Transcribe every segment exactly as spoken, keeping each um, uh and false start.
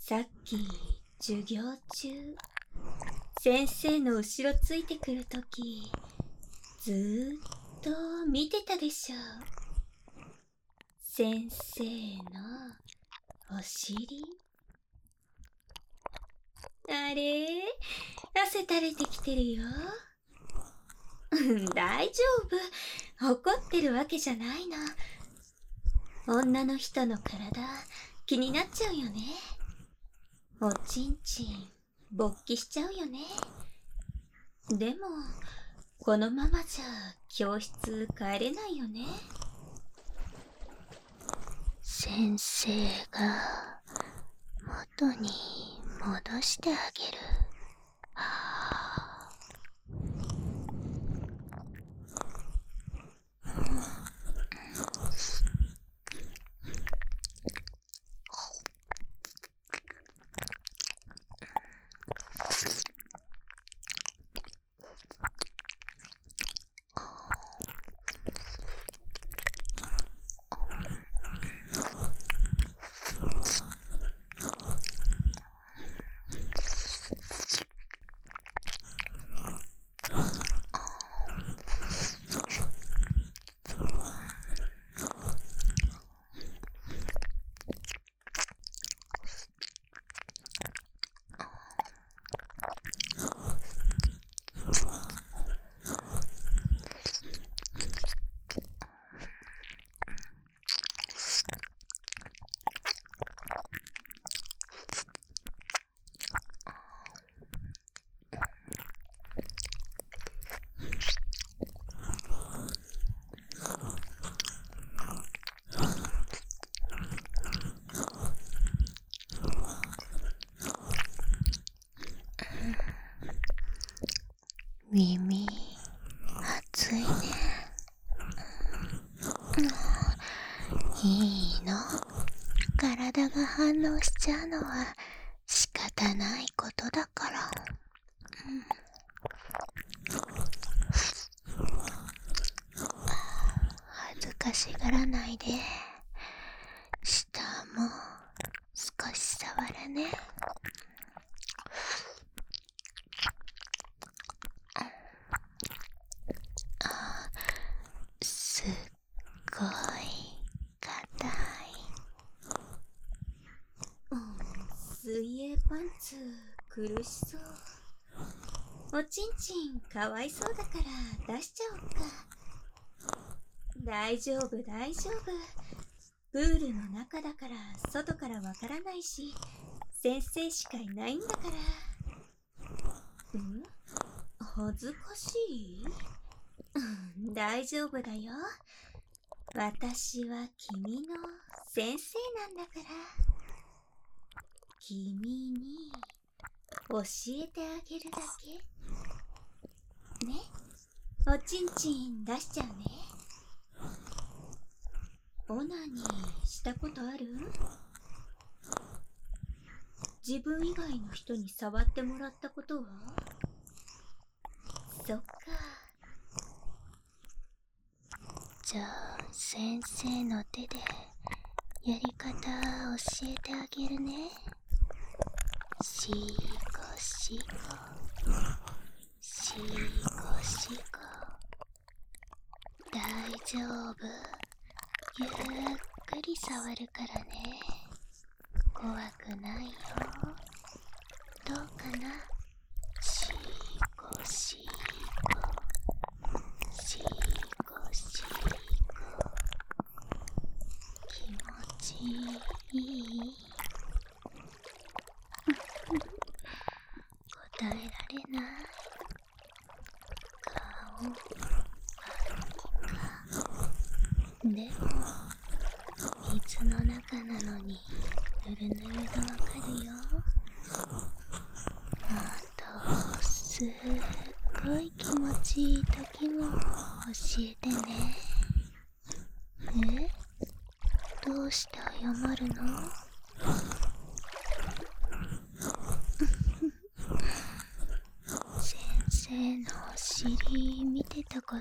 さっき授業中先生の後ろついてくるときずーっと見てたでしょ。先生のお尻。あれ、汗垂れてきてるよ。大丈夫、怒ってるわけじゃないの。女の人の体気になっちゃうよね。おちんちん勃起しちゃうよね。でもこのままじゃ教室帰れないよね。 先生が元に戻してあげる。はぁ、耳熱いね。いいの、体が反応しちゃうのは仕方ないことだから。恥ずかしがらないで。下も少し触るね。あ、すっごい硬い。 うん、水泳パンツ苦しそう。おちんちんかわいそうだから出しちゃおっか。大丈夫大丈夫、プールの中だから外からわからないし先生しかいないんだから。ん？恥ずかしい？大丈夫だよ、私は君の先生なんだから。君に教えてあげるだけね。おちんちん出しちゃうね。オナニーしたことある？自分以外の人に触ってもらったことは？そっか。 じゃあ先生の手でやり方教えてあげるね。しごしごしごしご。大丈夫、ゆっくり触るからね。怖くないよ。どうかな。しごしごしごしご。気持ちいい？答えられない。顔でも水の中なのにぬるぬるがわかるよ。あとすっごい気持ちいい時も教えてね。え？どうして謝るの？先生のお尻見てたこと？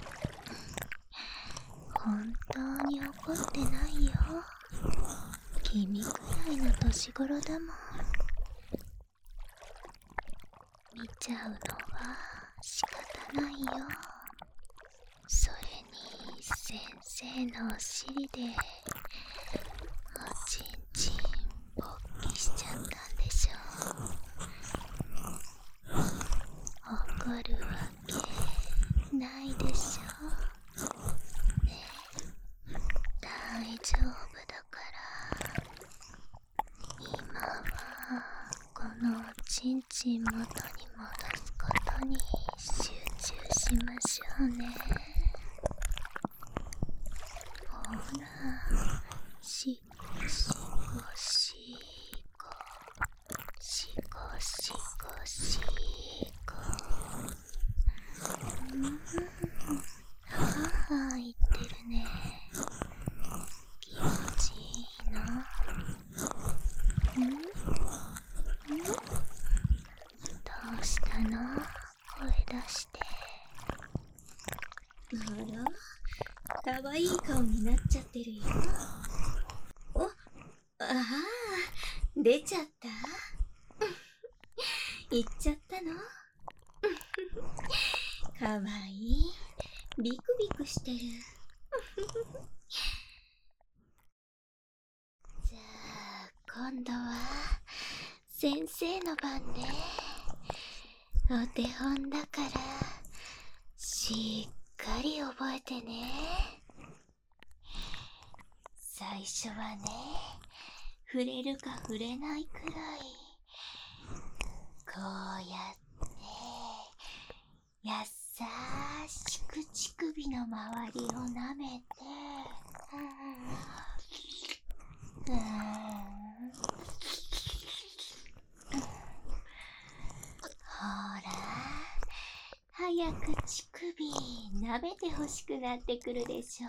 本当に怒ってないよ。 君くらいの年頃だもん。見ちゃうのは仕方ないよ。それに先生のお尻でおちんちん勃起しちゃったんでしょ。怒るわけないでしょ。ねえ、大丈夫だから。今はこのおちんちん元に戻すことに集中しましょうね。ほら、しこしこしこしこしこしこ。うん、はぁはぁ言ってるね。気持ちいいの？ん？ん？どうしたの？声出して。 あら、かわいい顔になっちゃってるよ。お、ああ、出ちゃった行っちゃったのかわいい。ビクビクしてる。 じゃあ、今度は先生の番ね。お手本だからしっかり覚えてね。最初はね、触れるか触れないくらい、こうやってやさしく乳首の周りを舐めて、うん、うん、ほら、早く乳首舐めてほしくなってくるでしょ。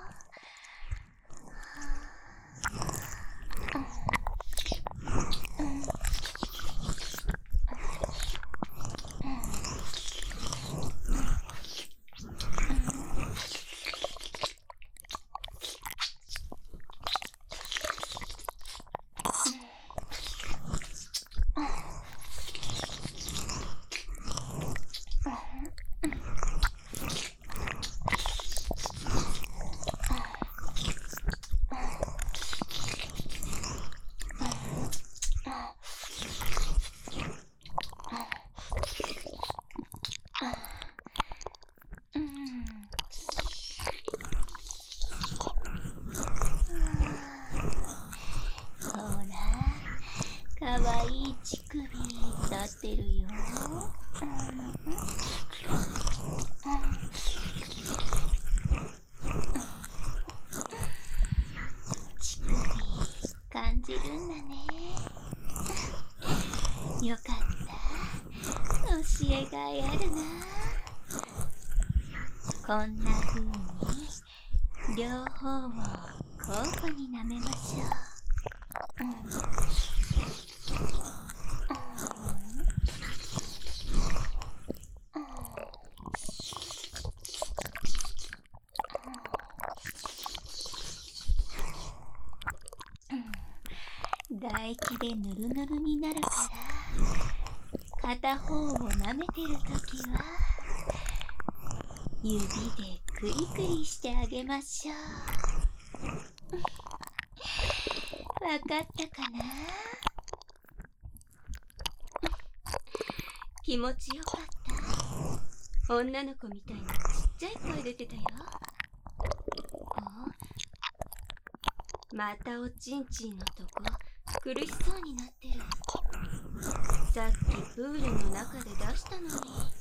かわいい乳首立ってるよ。乳首感じるんだね。よかった、教えがいあるな。こんな風に両方を交互に舐めましょう。うん唾液でぬるぬるになるから、片方を舐めてるときは指でクリクリしてあげましょう。わかったかな？気持ちよかった？女の子みたいなちっちゃい声出てたよ。またおちんちんのとこ苦しそうになってる。さっきプールの中で出したのに、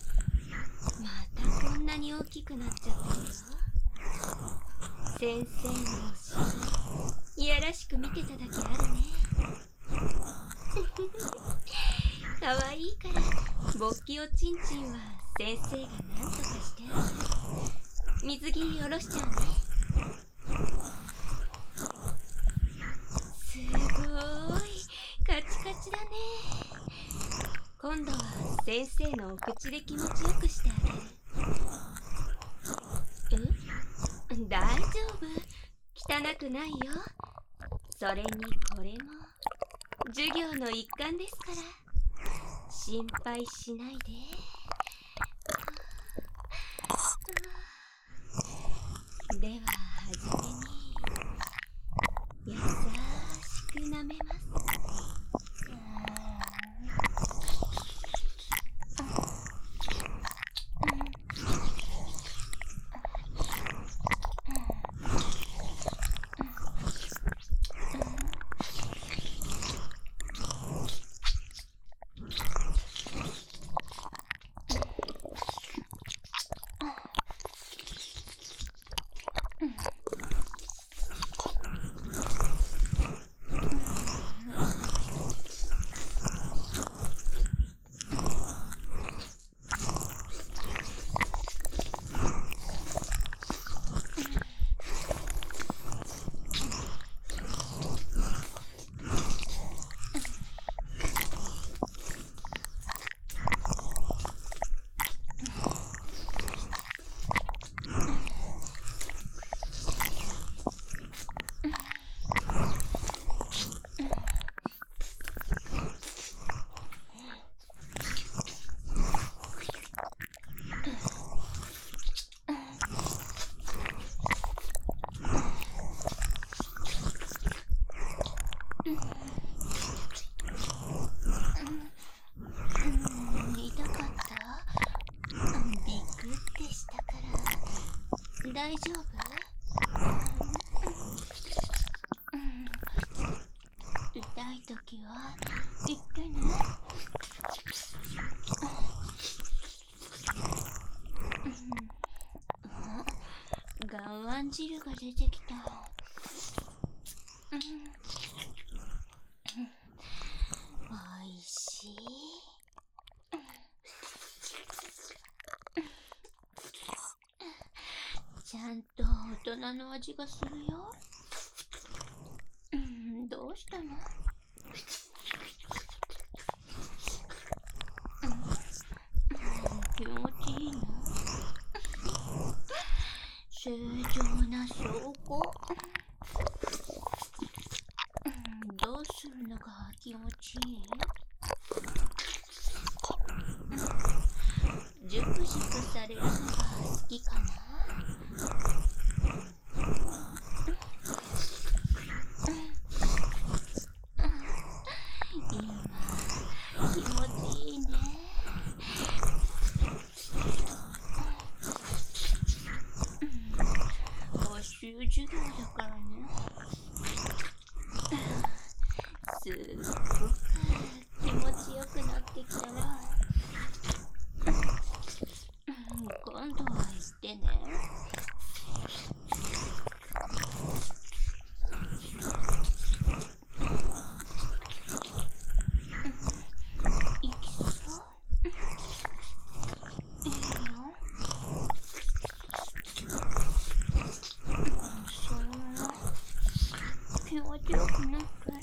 またこんなに大きくなっちゃってるよ。先生のお尻いやらしく見てただけあるね。かわいいから勃起おちんちんは先生がなんとかしてあげる。水着下ろしちゃうね。すごーい、カチカチだね。今度は先生のお口で気持ちよくしてあげる。ん？大丈夫、汚くないよ。 それにこれも授業の一環ですから心配しないで。でははじめに優しく舐めます。大丈夫？痛いときは言ってね。岩塩汁が出てきた。おいしい。ちゃんと大人の味がするよ。うん、どうしたの？気持ちいいの？正常な証拠。どうするのが気持ちいい？ジュクジュクされるのが好きかな？今気持ちいいね。補習授業だからね。すっごく気持ちよくなってきたら今度は言ってね。いきそう？いいよ。そんな気持ちよくなって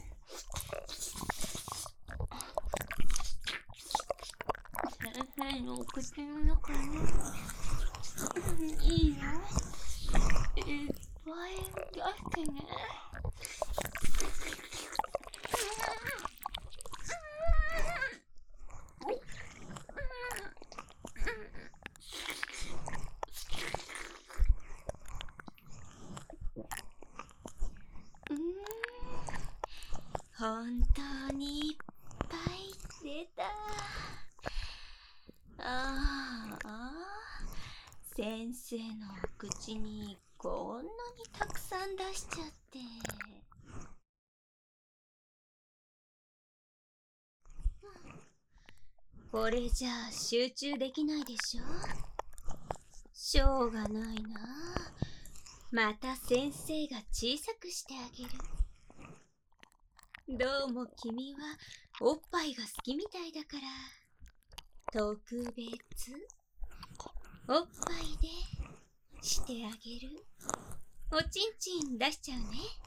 先生のお口の中にいいよ。いっぱい出してね。うん、本当にいっぱい出た。ああ、先生のお口にこんなにたくさん出しちゃって。これじゃあ集中できないでしょ。しょうがないな。また先生が小さくしてあげる。どうも君はおっぱいが好きみたいだから特別おっぱいでしてあげる。おちんちん出しちゃうね。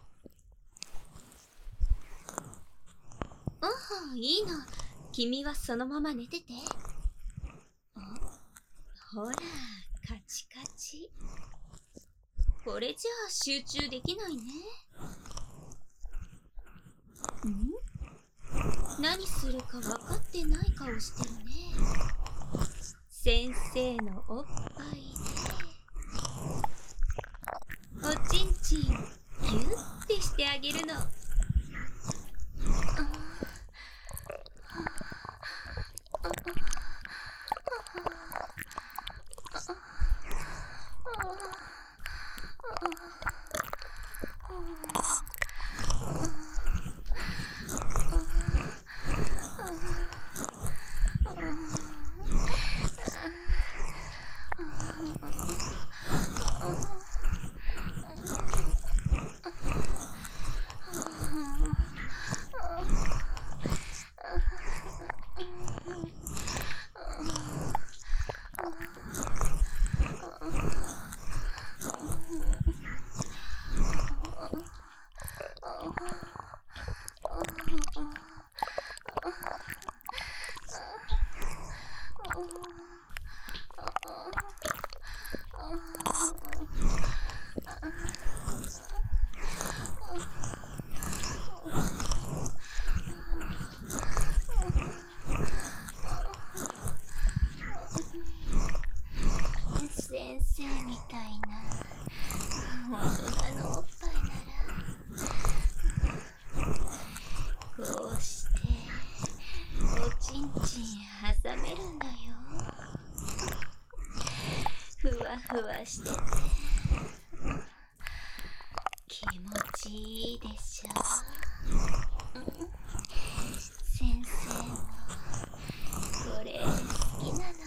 おお、いいの。君はそのまま寝てて。あ、ほら、カチカチ。これじゃあ集中できないね。 何するか分かってない顔してるね。先生のおっぱいでおちんちんギュッてしてあげるの。先生みたいな大人のおっぱいならこうしておちんちん挟めるんだよ。ふわふわしてて気持ちいいでしょ。先生もこれ好きなの。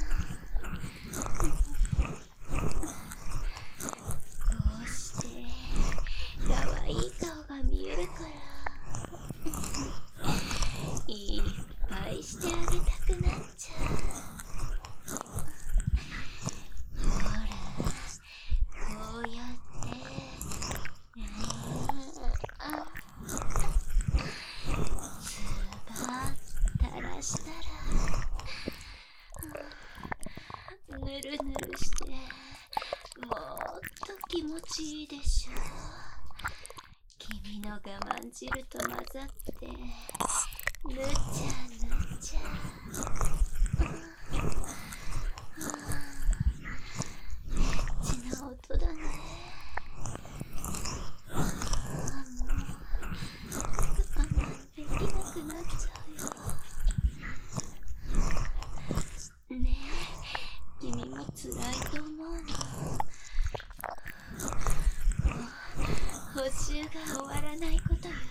いっぱいしてあげたくなっちゃう。ほらこうやってあつば垂らしたらぬるぬるしてもっと気持ちいいでしょ。君の我慢汁と混ざってぬちゃぬちゃエッチな音だね。あもう我慢できなくなっちゃうよね。え君も辛いと思うの。補習が終わらないことよ。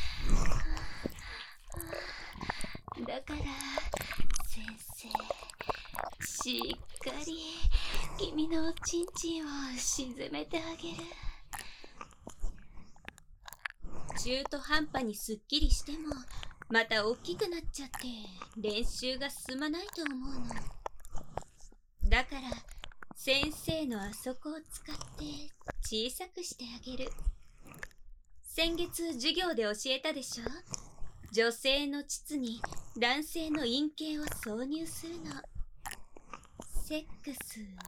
だから先生しっかり君のおちんちんを沈めてあげる。中途半端にすっきりしてもまた大きくなっちゃって練習が進まないと思うの。だから先生のあそこを使って小さくしてあげる。先月授業で教えたでしょ。女性の膣に男性の陰茎を挿入するの。セックスね。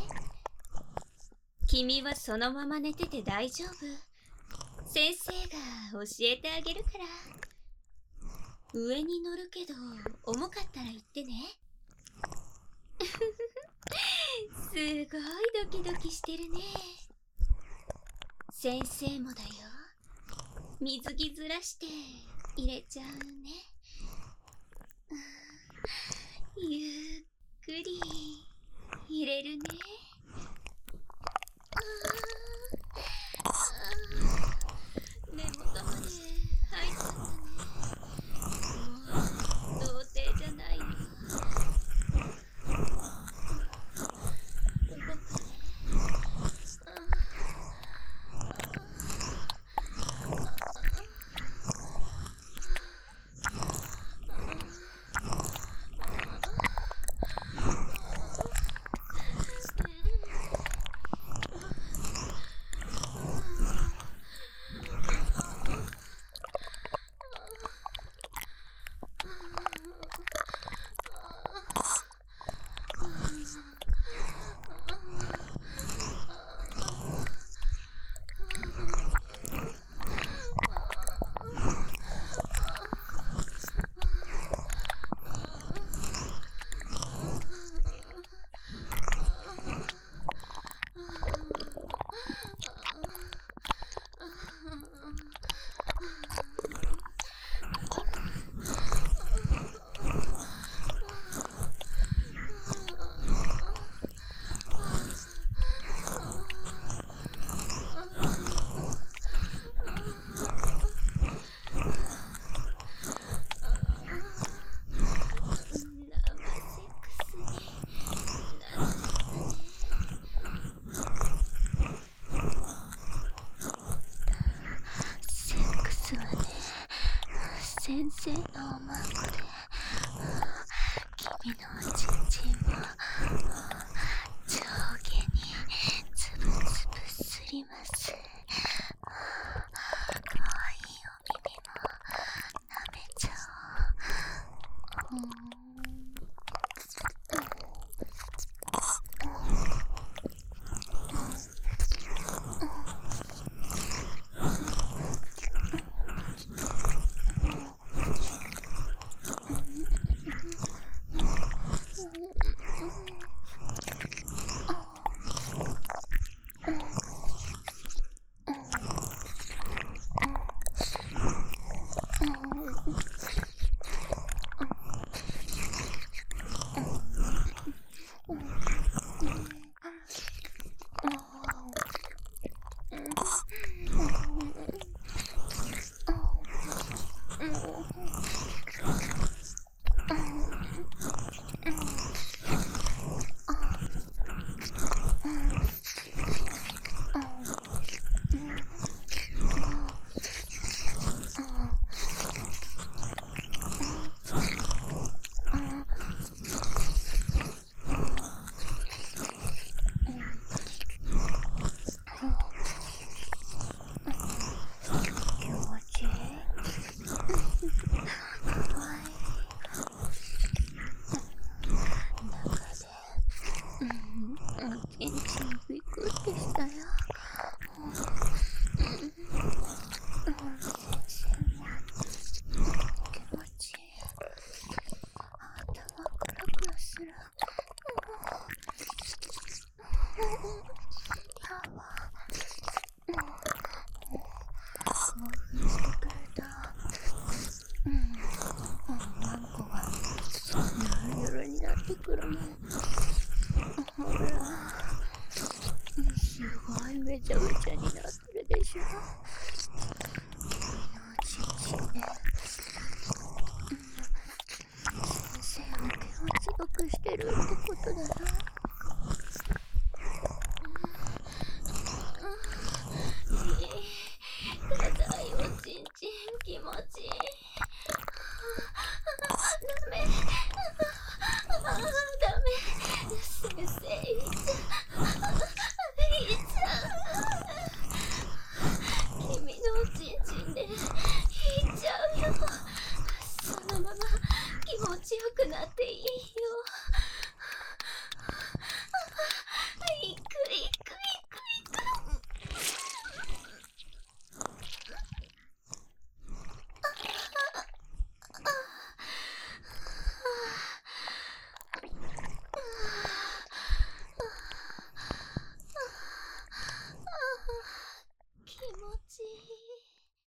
君はそのまま寝てて大丈夫。先生が教えてあげるから。上に乗るけど重かったら言ってね。すごいドキドキしてるね。先生もだよ。水着ずらして入れちゃうね。ゆっくり入れるね。根元まで入っちゃったね。もう童貞じゃないよ。動くね。 先生のおまんこで君のおちんちんを上下につぶつぶすります。かわいいお耳も舐めちゃおう。うーんめちゃめちゃになってるでしょ。君のおちんちんね、